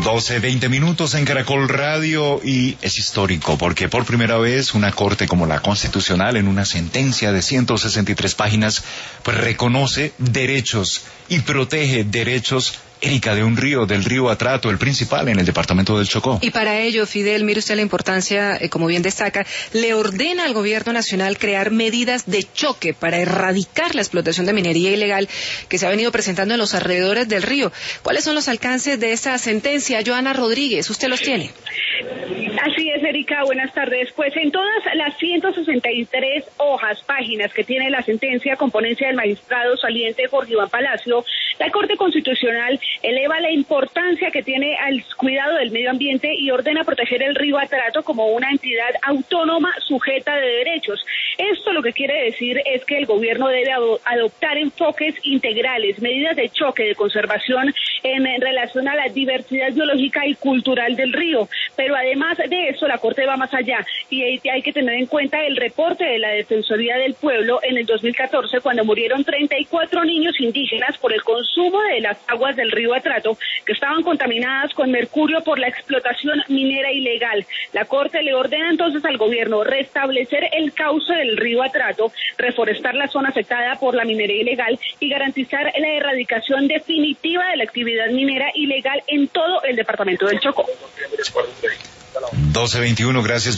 12:20 en Caracol Radio, y es histórico porque por primera vez una corte como la Constitucional, en una sentencia de 163 páginas, pues reconoce derechos y protege derechos, Erika, de un río, del río Atrato, el principal en el departamento del Chocó. Y para ello, Fidel, mire usted la importancia, como bien destaca, le ordena al gobierno nacional crear medidas de choque para erradicar la explotación de minería ilegal que se ha venido presentando en los alrededores del río. ¿Cuáles son los alcances de esta sentencia? Joana Rodríguez, ¿usted los tiene? Así es, Erika, buenas tardes. Pues en todas las 163 páginas que tiene la sentencia con ponencia del magistrado saliente Jorge Iván Palacio, la Corte Constitucional eleva la importancia que tiene al cuidado del medio ambiente y ordena proteger el río Atrato como una entidad autónoma sujeta de derechos. Esto lo que quiere decir es que el gobierno debe adoptar enfoques integrales, medidas de choque, de conservación en relación a la diversidad biológica y cultural del río. Pero además de eso, la Corte va más allá y hay que tener en cuenta el reporte de la Defensoría del Pueblo en el 2014, cuando murieron 34 niños indígenas por el consumo de las aguas del río Atrato, que estaban contaminadas con mercurio por la explotación minera ilegal. La Corte le ordena entonces al gobierno restablecer el cauce del río Atrato, reforestar la zona afectada por la minería ilegal y garantizar la erradicación definitiva de la actividad minera ilegal en todo el departamento del Chocó. 12:21, gracias.